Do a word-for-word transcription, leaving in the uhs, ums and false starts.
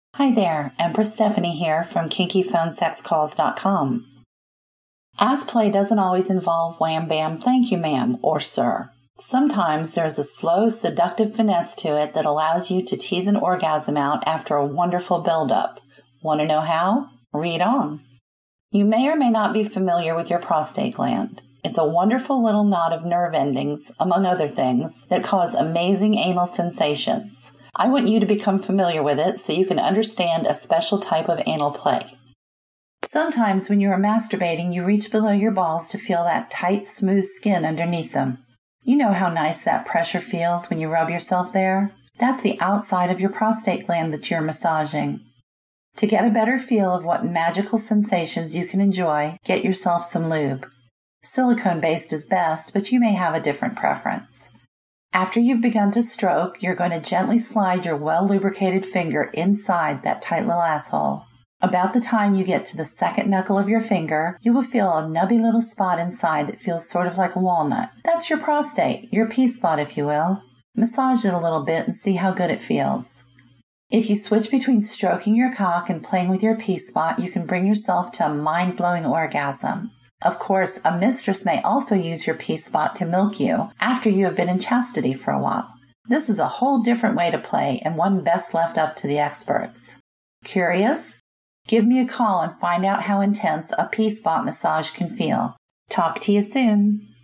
Hi there, Empress Stephanie here from kinky phone sex calls dot com. Ass play doesn't always involve wham bam thank you ma'am or sir. Sometimes there's a slow, seductive finesse to it that allows you to tease an orgasm out after a wonderful build-up. Want to know how? Read on. You may or may not be familiar with your prostate gland. It's a wonderful little knot of nerve endings, among other things, that cause amazing anal sensations. I want you to become familiar with it so you can understand a special type of anal play. Sometimes when you are masturbating, you reach below your balls to feel that tight, smooth skin underneath them. You know how nice that pressure feels when you rub yourself there? That's the outside of your prostate gland that you're massaging. To get a better feel of what magical sensations you can enjoy, get yourself some lube. Silicone-based is best, but you may have a different preference. After you've begun to stroke, you're going to gently slide your well-lubricated finger inside that tight little asshole. About the time you get to the second knuckle of your finger, you will feel a nubby little spot inside that feels sort of like a walnut. That's your prostate, your P-spot if you will. Massage it a little bit and see how good it feels. If you switch between stroking your cock and playing with your P-spot, you can bring yourself to a mind-blowing orgasm. Of course, a mistress may also use your P-spot to milk you after you have been in chastity for a while. This is a whole different way to play and one best left up to the experts. Curious? Give me a call and find out how intense a P-spot massage can feel. Talk to you soon.